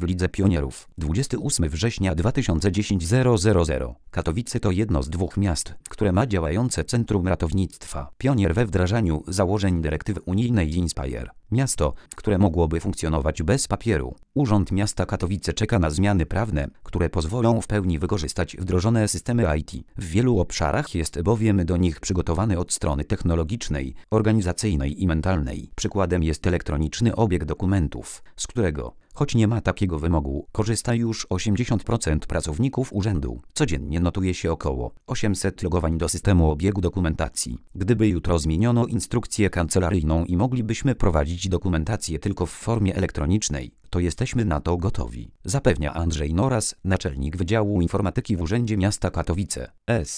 w Lidze Pionierów. 28 września 2010 000. Katowice to jedno z 2 miast, które ma działające Centrum Ratownictwa. Pionier we wdrażaniu założeń dyrektywy unijnej Inspire. Miasto, które mogłoby funkcjonować bez papieru. Urząd Miasta Katowice czeka na zmiany prawne, które pozwolą w pełni wykorzystać wdrożone systemy IT. W wielu obszarach jest bowiem do nich przygotowany od strony technologicznej, organizacyjnej i mentalnej. Przykładem jest elektroniczny obieg dokumentów, z którego, choć nie ma takiego wymogu, korzysta już 80% pracowników urzędu. Codziennie notuje się około 800 logowań do systemu obiegu dokumentacji. Gdyby jutro zmieniono instrukcję kancelaryjną i moglibyśmy prowadzić dokumentację tylko w formie elektronicznej, to jesteśmy na to gotowi, zapewnia Andrzej Noras, naczelnik Wydziału Informatyki w Urzędzie Miasta Katowice.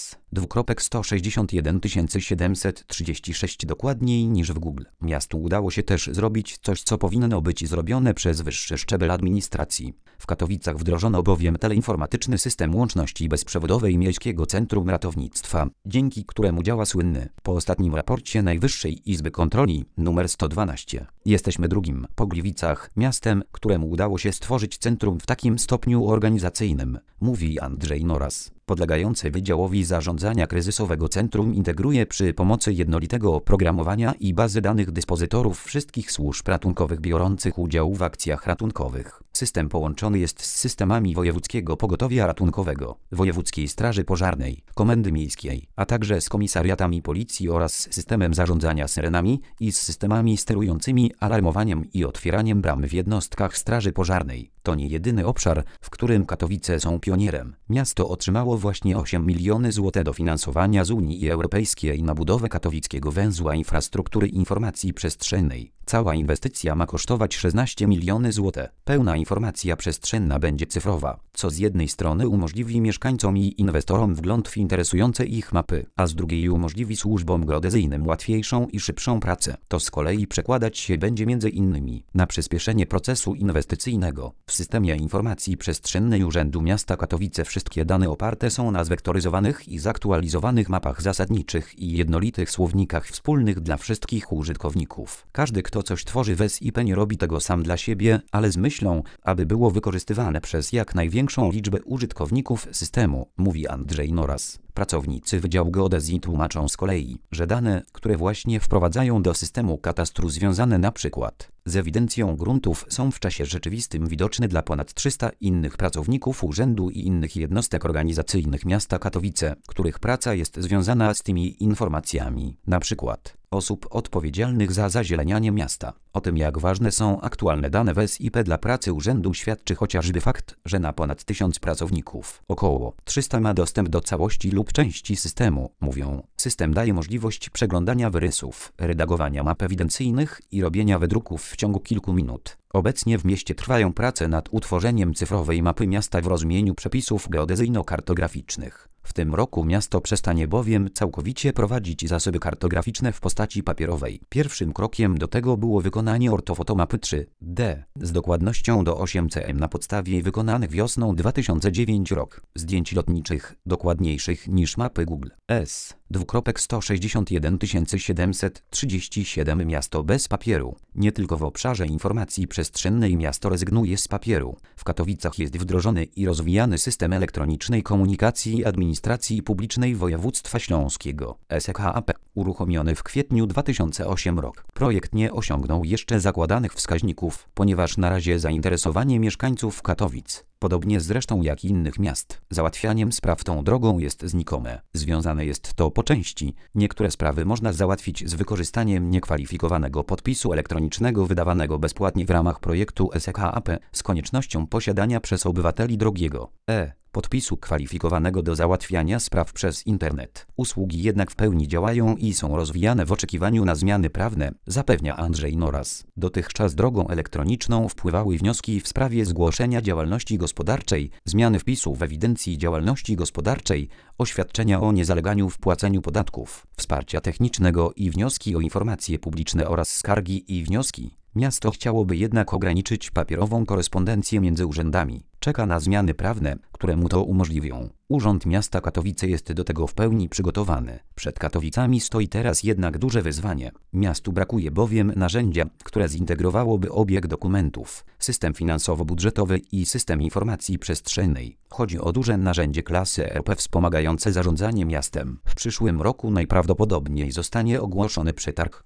S. 161 736 dokładniej niż w Google. Miastu udało się też zrobić coś, co powinno być zrobione przez wyższy szczebel administracji. W Katowicach wdrożono bowiem teleinformatyczny system łączności bezprzewodowej Miejskiego Centrum Ratownictwa, dzięki któremu działa słynny, po ostatnim raporcie Najwyższej Izby Kontroli, numer 112. Jesteśmy drugim, po Gliwicach, miastem, któremu udało się stworzyć centrum w takim stopniu organizacyjnym, mówi Andrzej Noras. Podlegające Wydziałowi Zarządzania Kryzysowego Centrum integruje przy pomocy jednolitego oprogramowania i bazy danych dyspozytorów wszystkich służb ratunkowych biorących udział w akcjach ratunkowych. System połączony jest z systemami Wojewódzkiego Pogotowia Ratunkowego, Wojewódzkiej Straży Pożarnej, Komendy Miejskiej, a także z komisariatami policji oraz z systemem zarządzania syrenami i z systemami sterującymi alarmowaniem i otwieraniem bram w jednostkach Straży Pożarnej. To nie jedyny obszar, w którym Katowice są pionierem. Miasto otrzymało właśnie 8 miliony złotych dofinansowania z Unii Europejskiej na budowę katowickiego węzła infrastruktury informacji przestrzennej. Cała inwestycja ma kosztować 16 miliony złotych. Pełna informacja przestrzenna będzie cyfrowa, co z jednej strony umożliwi mieszkańcom i inwestorom wgląd w interesujące ich mapy, a z drugiej umożliwi służbom geodezyjnym łatwiejszą i szybszą pracę. To z kolei przekładać się będzie m.in. na przyspieszenie procesu inwestycyjnego. W systemie informacji przestrzennej Urzędu Miasta Katowice wszystkie dane oparte są na zwektoryzowanych i zaktualizowanych mapach zasadniczych i jednolitych słownikach wspólnych dla wszystkich użytkowników. Każdy, kto coś tworzy w SIP, nie robi tego sam dla siebie, ale z myślą, aby było wykorzystywane przez jak największą liczbę użytkowników systemu, mówi Andrzej Noras. Pracownicy Wydziału Geodezji tłumaczą z kolei, że dane, które właśnie wprowadzają do systemu katastru związane np. z ewidencją gruntów, są w czasie rzeczywistym widoczne dla ponad 300 innych pracowników urzędu i innych jednostek organizacyjnych miasta Katowice, których praca jest związana z tymi informacjami, np. osób odpowiedzialnych za zazielenianie miasta. O tym, jak ważne są aktualne dane w SIP dla pracy urzędu, świadczy chociażby fakt, że na ponad 1000 pracowników około 300 ma dostęp do całości lub części systemu, mówią. System daje możliwość przeglądania wyrysów, redagowania map ewidencyjnych i robienia wydruków w ciągu kilku minut. Obecnie w mieście trwają prace nad utworzeniem cyfrowej mapy miasta w rozumieniu przepisów geodezyjno-kartograficznych. W tym roku miasto przestanie bowiem całkowicie prowadzić zasoby kartograficzne w postaci papierowej. Pierwszym krokiem do tego było wykonanie ortofotomapy 3D z dokładnością do 8 cm na podstawie wykonanych wiosną 2009 rok zdjęć lotniczych, dokładniejszych niż mapy Google. S. 161 737 Miasto bez papieru. Nie tylko w obszarze informacji przestrzennej miasto rezygnuje z papieru. W Katowicach jest wdrożony i rozwijany system elektronicznej komunikacji i administracji publicznej województwa śląskiego, SKAP, uruchomiony w kwietniu 2008 rok. Projekt nie osiągnął jeszcze zakładanych wskaźników, ponieważ na razie zainteresowanie mieszkańców Katowic, podobnie zresztą jak innych miast, załatwianiem spraw tą drogą jest znikome. Związane jest to po części. Niektóre sprawy można załatwić z wykorzystaniem niekwalifikowanego podpisu elektronicznego wydawanego bezpłatnie w ramach projektu SKAP z koniecznością posiadania przez obywateli drogiego podpisu kwalifikowanego do załatwiania spraw przez internet. Usługi jednak w pełni działają i są rozwijane w oczekiwaniu na zmiany prawne, zapewnia Andrzej Noras. Dotychczas drogą elektroniczną wpływały wnioski w sprawie zgłoszenia działalności gospodarczej, zmiany wpisu w ewidencji działalności gospodarczej, oświadczenia o niezaleganiu w płaceniu podatków, wsparcia technicznego i wnioski o informacje publiczne oraz skargi i wnioski. Miasto chciałoby jednak ograniczyć papierową korespondencję między urzędami. Czeka na zmiany prawne, które mu to umożliwią. Urząd Miasta Katowice jest do tego w pełni przygotowany. Przed Katowicami stoi teraz jednak duże wyzwanie. Miastu brakuje bowiem narzędzia, które zintegrowałoby obieg dokumentów, system finansowo-budżetowy i system informacji przestrzennej. Chodzi o duże narzędzie klasy ERP wspomagające zarządzanie miastem. W przyszłym roku najprawdopodobniej zostanie ogłoszony przetarg.